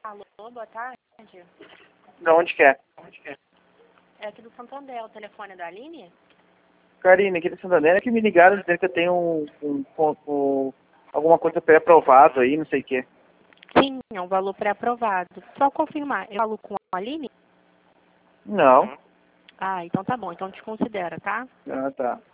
Alô, boa tarde. De onde que é? É aqui do Santander, o telefone da Aline? Karine, aqui do Santander é que me ligaram dizendo que eu tenho alguma coisa pré-aprovado aí, não sei o quê. Sim, é um valor pré-aprovado. Só confirmar, eu falo com a Aline? Não. Ah, então tá bom, então te considera, tá? Ah, tá.